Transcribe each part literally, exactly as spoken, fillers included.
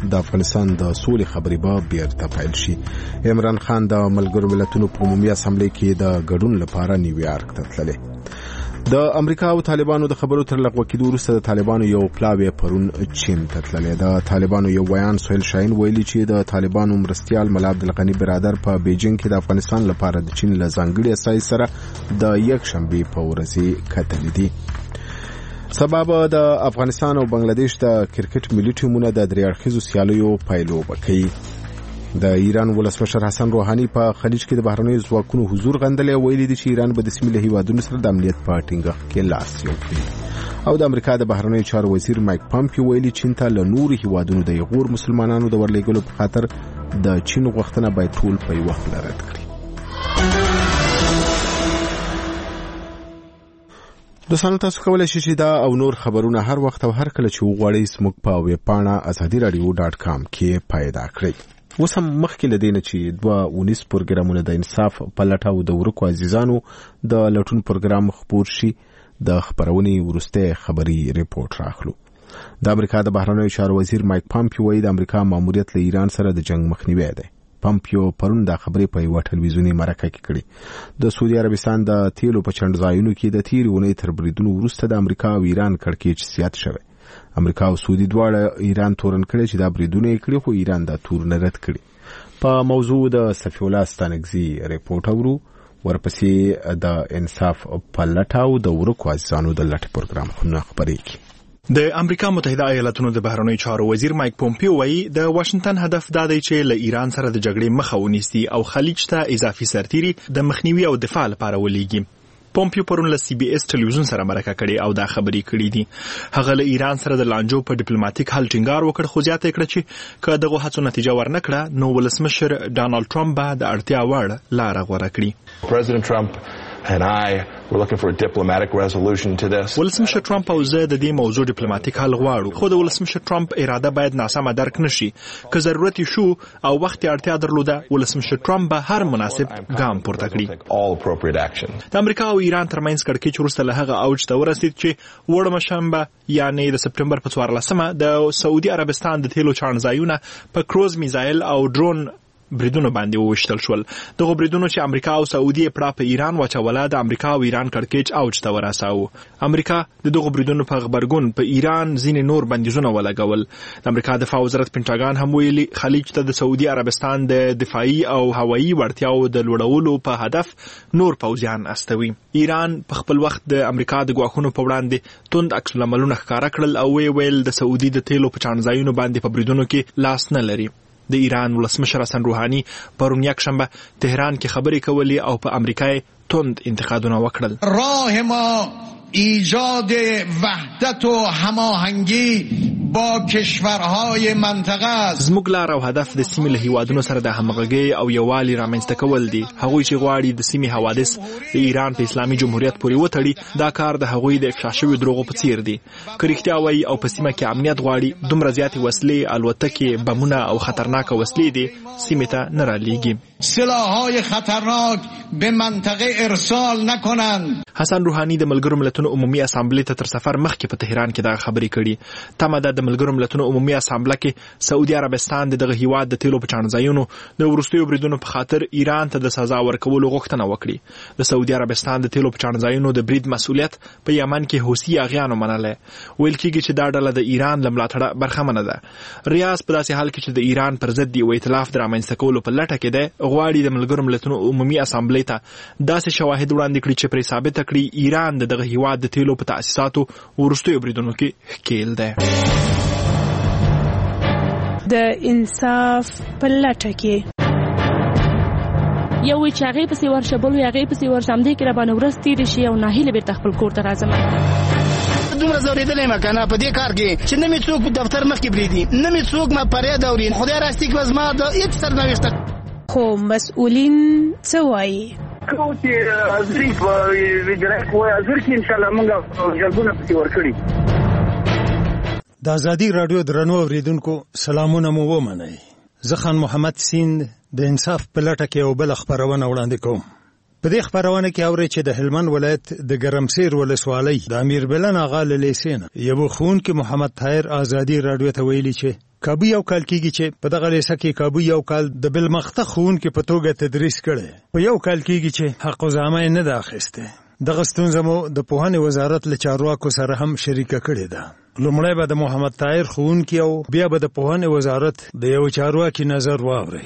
د افغانستان د سولې خبرې به بیرته پیل شي. عمران خان د ملګرو ملتونو په عمومي اسامبلې کې د ګډون لپاره نیویارک ته تللی. د امریکا او طالبانو د خبرو تر لغوه کېدو وروسته د طالبانو یو پلاوی پرون چین ته تللی. د طالبانو یو بیان سهیل شاهین ویلي چې د طالبانو مرستیال ملا عبدالغني برادر په بیجینګ کې د افغانستان لپاره د چین له ځانګړي استازي سره د یکشنبې په ورځ کتلي دي. سبب د افغانستان او بنگلاديش د کرکټ ملي ټیمونو د درې اړخیزو سیالیو پیلوبه کوي. د ایران ولسمشر حسن روحاني په خلیج کې د بهرنیو ځواکونو حضور غندلی، ویلي دي چې ایران به د سیمې له هیوادونو سره د امنیت په ټینګښت کې لاس یو کړي. او د امریکا د بهرنیو چارو وزیر مایک پامپیو ویلي چین ته له نورو هیوادونو د غور مسلمانانو د ورلېږلو په خاطر د چین غوښتنه باید ټول په یو وخت رد کړي. دوستانو، تاسو کولی شئ چې دا او نور خبرونه هر وخت او هر کله چې وغواړئ زموږ په ویب پاڼه ازادي رادیو ډاټ کام کې پیدا کړئ. اوس هم مخکې له دې نه چې دوه اونیس پروګرامونه د انصاف په لټه او د ورکو عزیزانو د لټون پروګرام خپور شي، د خبرونې وروسته خبري ریپورت راخلو. د امریکا د بهرنیو چارو وزیر مایک پامپیو وایي د امریکا ماموریت له ایران سره د جنگ مخنیوی دی. پامپیو پرون د خبرې په یوه ټلویزیوني مرکه کې کړې. د سعودي عربستان د تیلو په چندځایونو کې د تیرې اونۍ تر بریدونو وروسته د امریکا او ایران کړکېچ زیات شوی. امریکا او سعودي دواړه ایران تورن کړي چې دا بریدونه یې کړي، خو ایران دا تورن رد کړي. په موضوع د صفی الله ستانکزي ریپورت اورو، ورپسې د انصاف په لټه او د ورکو عزیزانو د لټ پروګرام خبرې کوي. د امریکا متحده ایالاتونو د بهرنیو چارو وزیر مایک پومپیو وایي د واشنگټن هدف دا دی چې له ایران سره د جګړې مخه ونیسي او خلیج ته اضافي سرتیري د مخنیوي او دفاع لپاره ولېږي. پومپیو پرون له سی بي اس ټلویزیون سره مرکه کړې او دا خبرې کړې دي. هغه له ایران سره د لانجو په ډیپلوماټیک حل ټینګار وکړ، خو زیاته کړه چې که دغه هڅو نتیجه ورنکړه نو ولسمشر ډانالډ ټرمپ به د اړتیا وړ لاره غوره کړي. President Trump and I were looking for a diplomatic resolution to this. ولسمشر ټرمپ او زه د دې موضوع ډیپلوماټیک حل غواړو، خو د ولسمشر ټرمپ اراده باید ناسمه درک نشي. که ضرورت شو او وخت اړتیا درلوده، ولسمشر ټرمپ به هر مناسب ګام پورته کړي. د امریکا او ایران ترمنځ کړکېچ وروسته له هغه اوج ته ورسید چې وړمه شنبه یعنی د سپټمبر په څوارلسمه د سعودي عربستان د تیلو چاڼځایونه په کروز میزایل او ډرون بریدونو باندې وویشتل شول. دغه بریدونو چې امریکا او سعودي پړه په ایران واچوله، د امریکا او ایران کړکېچ اوج ته ورساوه. امریکا د دغه بریدونو په خبرګون په ایران ځینې نور بندیزونه ولګول. د امریکا دفاع وزارت پینټاګان هم ویلي خلیج ته د سعودي عربستان د دفاعي او هوایي وړتیاو د لوړولو په هدف نور پوځیان استوي. ایران په خپل وخت د امریکا د ګواښونو په وړاندې توند عکس العملونه ښکاره کړل او وی ویل د سعودي د تیلو په چاڼځایونو باندې په بریدونو کې لاس نه لري. د ایران ولسمشر حسن روحاني پرون یکشنبه تهران کې خبرې کولې او په امریکا توند انتقادونه وکړل. راه ما ایجاد وحدت و هماهنگی با کشورهای منطقه است. زموږ لار او هدف د سیمې له هیوادونو سره د همغږۍ او یووالي رامنځته کول دي. هغوی چې غواړي د سیمې حوادث د ایران په اسلامي جمهوریت پورې وتړي، دا کار د هغوی د افشا شویو دروغو په څیر دی. که رښتیا وایي او په سیمه کې امنیت غواړي، دومره زیاتې وسلې، الوتکې، بمونه او خطرناکه وسلې دي سیمې ته نه رالیږي. سلاح‌های خطرناک به منطقه ارسال نکنند. حسن روحاني د ملګرو ملتونو عمومي اسامبلې ته تر سفر مخکې په تهران کې دا خبرې کړي. تمه ده د ملګرو ملتونو عمومي اسامبله کې سعودي عربستان د دغه هیواد د تیلو په چاڼځایونو د وروستیو بریدونو په خاطر ایران ته د سزا ورکولو غوښتنه وکړي. د سعودي عربستان د تیلو په چاڼځایونو د برید مسؤلیت په یمن کې حوثي اغیانو منله. ویل کېږي چې دا ډله د ایران له ملاتړه برخمنه ده. ریاض په داسې حال کې چې د ایران پر ضد یو ائتلاف د رامنځته کولو په لټه کې ده، غواړي د ملګرو ملتونو عمومي اسامبلې ته داسې شواهد وړاندې کړي چې پرې ثابته کړي ایران د دغه هیواد د تیلو په تاسیساتو وروستیو بریدونو کې ښکیل ده. د انصاف په لټه کې یو چې هغې پسې ورشه بل وي هغې پسې ورشه، همدې کې راباندې ورځ تېرې شي او ناهیلې بېرته خپل کور ته راځم. دومره ځورېدلی یم که نه په دې کار کې چې نه مې څوک په دفتر مخکې پرېږدي، نه مې څوک ما فریاد اوري. خدای راستي کړه زما د هېڅ سرنوشته. خو مسؤلین څه وایي؟ کوم چې حاضري په وجرای کوی حاضر کې انشاءالله موږ جلبونه پسې ورکړي. د ازادي راډیو درنو اوریدونکو سلامونه مو ومنئ. زه خان محمد سیند د انصاف په لټه کې یو بله خپرونه وړاندې کوم. په دې خپرونه کې اورئ چې د هلمند ولایت د ګرمسیر ولسوالۍ د امیر بلن آغا له لیسې نه یو ښوونکی محمد طاهر ازادي راډیو ته ویلي چې کابو یو کال کېږي چې په دغه لیسه کې کابو یو کال د بالمخته ښوونکي په توګه تدریس کړی. په یو کال کېږي چې حقوزامه یې نه ده اخیستې. دغه ستونزه مو د پوهنې وزارت له چارواکو سره هم شریکه کړې ده. لومړی به د محمد طاهر ښوونکي او بیا به د پوهنې وزارت د یو چارواکي نظر واورئ.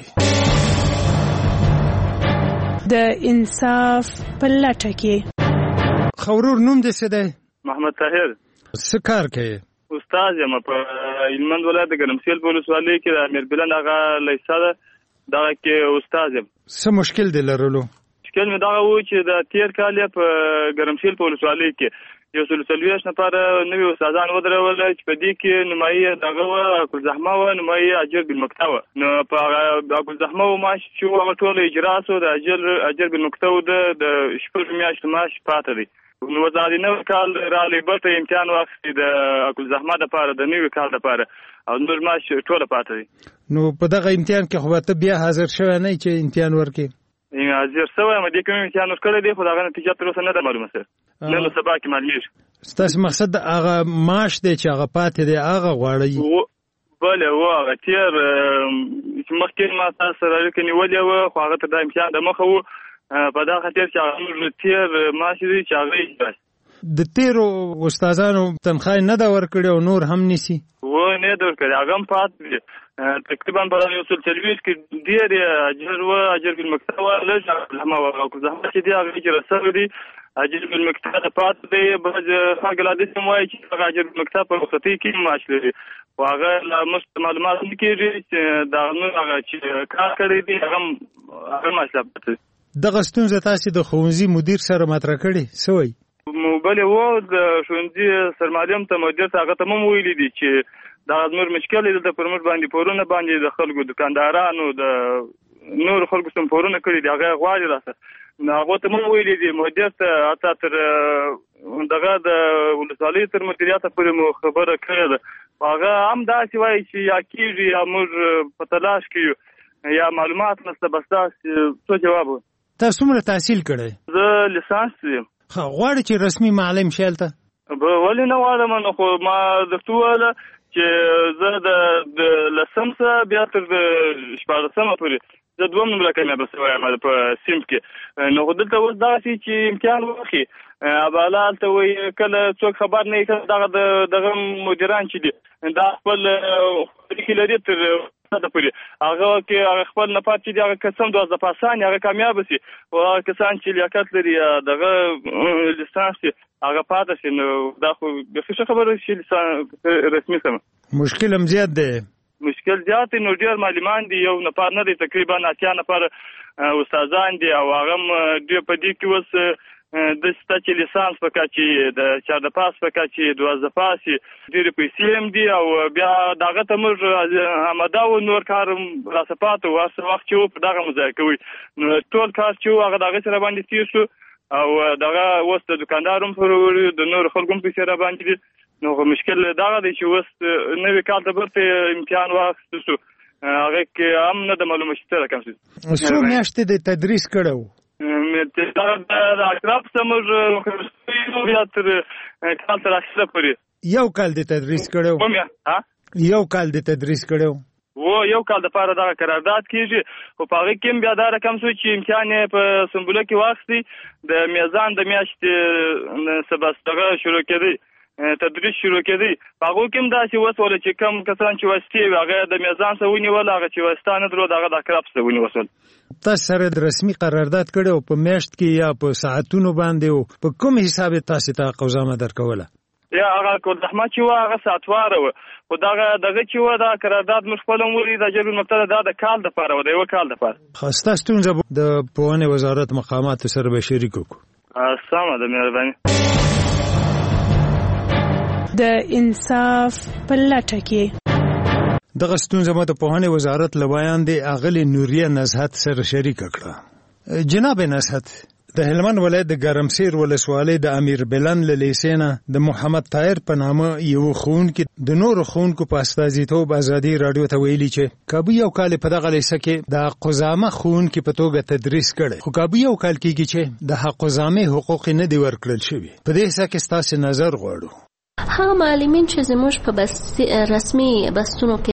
د انصاف په لټه کې. خورور نوم دې څه دی؟ محمد طاهر. څه کار کوي؟ استاد یم په هلمند ولایت د ګرمسیل په ولسوالۍ کې د امیر بلند هغه لیسه ده دغه کې استاد یم. څه مشکل دی لرلو؟ مشکل مې دغه و چې د تېر کال یې په ګرمسیل په ولسوالۍ کې یو سل څلوېښت نفره نوي استادان ودرول چې په دې کې نمایي دغه وه ګلزحمه وه نمایي اجر بالمکته وه. نو په هغه ګلزحمه و معاش چې و هغه ټوله اجرا سو د اجر اجر بالمکته و د شپږو میاشتو معاش پاته دی. نو وزارت نوی کال رالی بلته امتحان واخیستی د ګلزحمه دپاره د نوي کال دپاره او نور معاش ټوله پاته دی. نو په دغه امتحان کې خو به ته بیا حاضر شوی نه یې چې امتحان ورکړې؟ حاضر شوی یم، دې کوم امتحان ورکړی دی خو د هغه نتیجه تر اوسه نه ده معلومه سر. نن نو سبا کې معلومېږي. ستاسو مقصد هغه معاش دی چې هغه پاتې دی هغه غواړئ؟ بله و هغه تېر چې مخکې ما تاسو سره اړیکه نیولې وه خو هغه ته دا امتحان د مخه و په دا خاطر چې هغه موږ تېر معاش دی چې هغه یې د تېرو استادانو تنخواه نه ده ورکړې او نور هم نیسي؟ و نه ده ورکړې هغه هم پاتې دي. تقریبا په یو سل څلوېښت کې ډېر اجر و اجر بالمکته وه لږ زحمه وه او زحمه چې دی هغه اجر شوی دی اجر بالمکته ته پاتې دی. بعض خلک لا داسې هم وایي چې هغه اجر بالمکته په رخصتۍ کې معاش لري خو هغه لا موږ معلومات نه کېږي چې د هغه هغه چې کار کړی دی هغه هغه معاش لا پاتې. دغه ستونزه تاسې د ښوونځي مدیر سره مطرح کړې څه وایي؟ بلې و د ښوونځي سرمعلم ته مدیر ته هغه ته هم ویلي دي چې دغه زموږ مشکل دی دلته پر موږ باندې پورونه باندې د خلکو دکاندارانو د نورو خلکو سم پورونه کړي دي هغه غواړي راسه. هغو ته هم ویلي دي مدیر ته حتی تر دغه د ولسوالۍ تر مدیریته پورې مو خبره کړې ده هغه هم داسې وایي چې یا کېږي یا موږ په تلاش کې یو یا معلومات نشته بس داسې څه جواب و. تا څومره تحصیل کړی؟ زه لیسانس یم. غواړې چې رسمي معلم شې هلته؟ ولې نه غواړم نو خو ما درته وویله چې زه د لسم څخه بیا تر د شپاړسمه پورې زه دوم نمره کامیابه شوی یم په سیمټ کې. نو خو دلته اوس دغسې چې امتحان واخلي اباله هلته وایي کله څوک خبر نه وي کله دغه دغه مدیران چې دي دا خپل اړیکې لري تر د پورې هغه کې هغه خپل نه پاتې دي هغه کسان دوازده پاسان هغه کامیابه شي او هغه کسان چې لیاقت لري دغه لیسانس هغه پاتې شي. نو دا خو بیخي ښه خبره چې رسمي سمه مشکل هم زیات دی. مشکل زیات دی نو ډېر معلمان دي یو نفر نه دی تقریبا اتیا نفر استادان دي او هغه هم ډېر په دې کې اوس د ستا چې لیسانس په کچ د چارده پاس په کچ دوازده پاس ډېرې پیسې هم دي او بیا دغه ته موږ آماده و نور کار راسه پاته و هر څه وخت چې و په دغه مو ضایع کوئ. نو ټول کار چې و هغه د هغې سره باندې تېر شو او دغه اوس د دوکاندار هم پر د نورو خلکو هم پیسې را باندې دي. نو مشکل دغه دی چې اوس نوي کال ته بیرته امتحان واخیستل شو هغې کې هم نه ده معلومه چې څه رقم شي. څو میاشتې د تدریس کړی و؟ د اکراب څخه موږ بیا تر کال تر اخره پورې یو کال د تدریس کړی و؟ یو کال د تدریس کړی و و یو کال دپاره دغه قرارداد کېږي خو په هغې کې هم بیا دا رقم شو چې امتحان یې په سنبله کې واخیستی د میزان د میاشتې سبستغه شروع کېدی تدریس شروع کېدی په هغو کې هم داسې وسوله چې کم کسان چې واسطې وي هغه د میزان څخه ونیول هغه چې واسطه نه درلود هغه د اکراب څخه ونیول. تاسو سره د رسمي قرارداد کړی او په میاشت کې یا په ساعتونو باندې او په کوم حساب تاسو ته قوزامه درکوله؟ یا هغه ګلزحمه چې وه هغه ساعتواره وه خو دغه دغه چې وه دا قرارداد موږ خپله هم ولري د اجر بالمکته دا د کال دپاره وه د یوه کال دپاره. ښه ستا ستونزه د پوهنې وزارت مقاماتو سره به شریک وکړو. سمه ده مهرباني. د انصاف په لټه کې. دغه ستونزه مو د پوهنې وزارت له وړاندې اغلې نوریه نزهت سره شریکه کړه. جناب نزهت د هلمند ولایت د ګرمسیر ولسوالۍ د امیر بلند له لیسې نه د محمد طاهر په نامه یو ښوونکي د نورو ښوونکو په استازیتوب ازادي راډیو ته ویلي چې کابو یو کال په دغه لیسه کې د حقوزامه ښوونکي په توګه تدریس کړی خو کابو یو کال کېږي چې د حقوزامې حقوق نه دي ورکړل شوي. په دې حصه کې ستاسې نظر غواړو. هغه معلمین چې زموږ په رسمي بستونو کې